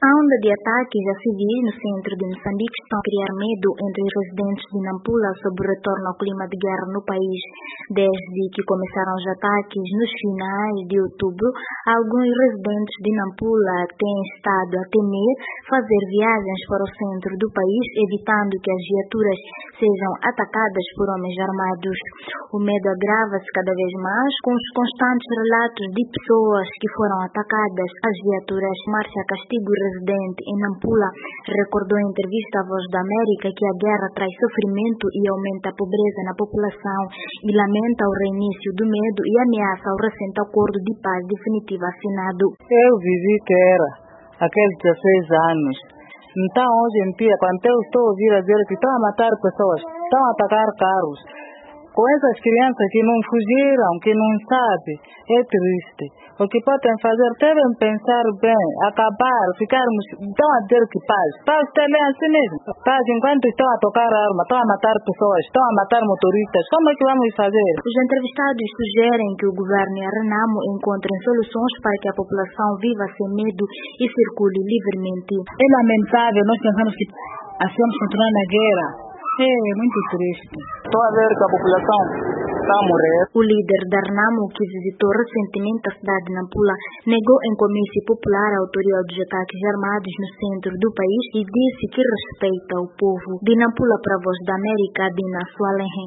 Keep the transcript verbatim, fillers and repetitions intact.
A onda de ataques a civis no centro de Moçambique estão a criar medo entre os residentes de Nampula sobre o retorno ao clima de guerra no país. Desde que começaram os ataques nos finais de outubro, alguns residentes de Nampula têm estado a temer fazer viagens para o centro do país, evitando que as viaturas sejam atacadas por homens armados. O medo agrava-se cada vez mais com os constantes relatos de pessoas que foram atacadas às viaturas. Márcia Castigo, residente em Nampula, recordou em entrevista à Voz da América que a guerra traz sofrimento e aumenta a pobreza na população e lamenta o reinício do medo e ameaça o recente acordo de paz definitivo assinado. Eu vivi que era aqueles dezesseis anos. Então hoje em dia, quando eu estou a ouvir a dizer que estão a matar pessoas, estão a atacar carros, com essas crianças que não fugiram, que não sabem, é triste. O que podem fazer, devem pensar bem, acabar, ficarmos, estão a dizer que paz. Paz também é assim mesmo. Paz, enquanto estão a tocar arma, estão a matar pessoas, estão a matar motoristas, como é que vamos fazer? Os entrevistados sugerem que o governo e a Renamo encontrem soluções para que a população viva sem medo e circule livremente. É lamentável, nós pensamos que assim vamos continuar na guerra. É muito triste. Estou a ver que a população está a morrer. O líder da Renamo, que visitou recentemente a cidade de Nampula, negou em comício popular a autoria dos ataques armados no centro do país e disse que respeita o povo. De Nampula para a Voz da América, Dina Sualenhen.